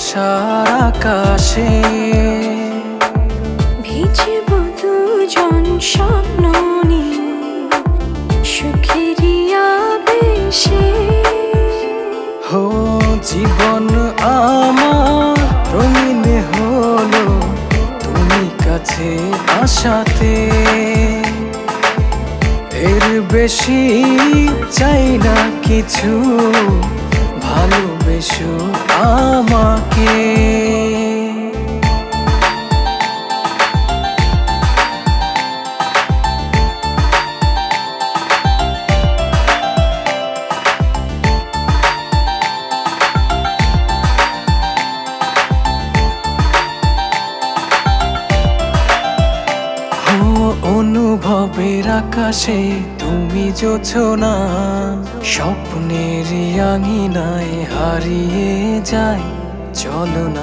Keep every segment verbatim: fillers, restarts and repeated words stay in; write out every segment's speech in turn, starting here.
ভালোবাসার আকাশে ভিজব দুজন স্বপ্ন নিয়ে সুখেরই আবেশে। হো জীবন আমার রঙিন হলো তুমি কাছে আসাতে, এর বেশি চাই না কিছু, ভালোবেসো আমাকে। অনুভবের আকাশে তুমি জোছনা, স্বপ্নের আঙিনায় হারিয়ে যায় চলো না।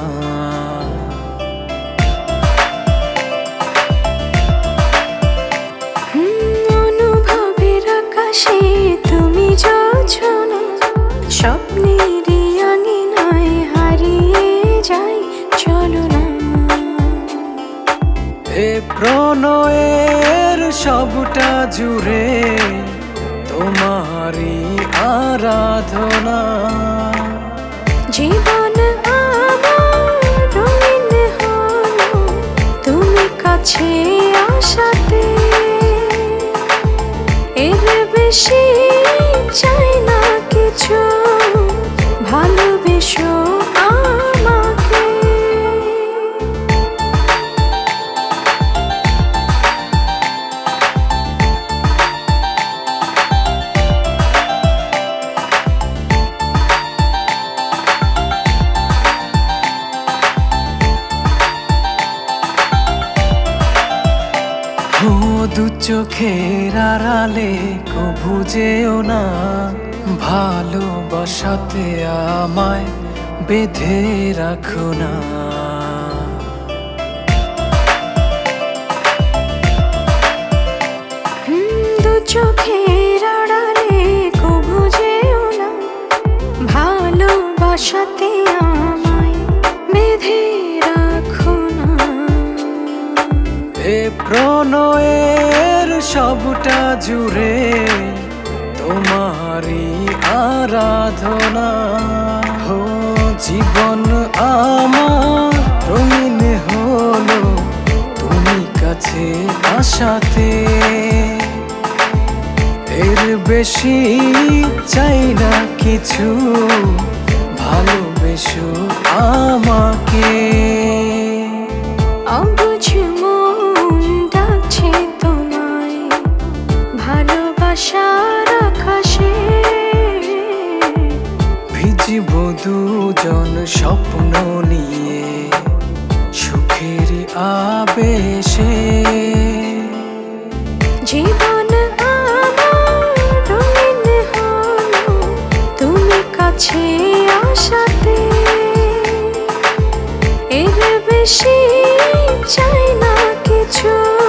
অনুভবের আকাশে তুমি জোছনা, স্বপ্নের আঙিনায় হারিয়ে যায় চলো না। এ প্রণয়ের সবটা জুড়ে তোমারই আরাধনা। জীবন আমার রঙিন হলো তুমি কাছে আসাতে, এর বেশি চাই না কিছু, ভালোবেসো আমাকে। ও দু চোখের আড়ালে কভু যেও না, ভালোবাসাতে আমায় বেঁধে রাখো না। দু চোখের আড়ালে কভু যেও না, ভালোবাসাতে আমায় বেঁধে রাখো না। এ প্রণয়ের সবটা জুড়ে তোমারই আরাধনা। হো জীবন আমার রঙিন হলো তুমি কাছে আসাতে, এর বেশি চাই না কিছু, ভালোবেসো আমাকে। অবুঝ মন ডাকছে তোমায় ভালোবাসার আকাশে, ভিজিব দুজন স্বপ্ন নিয়ে সুখের আবেশে। জীবন আমার রঙিন হলো তুমি কাছে আসাতে, এর বেশি চাই না কিছু।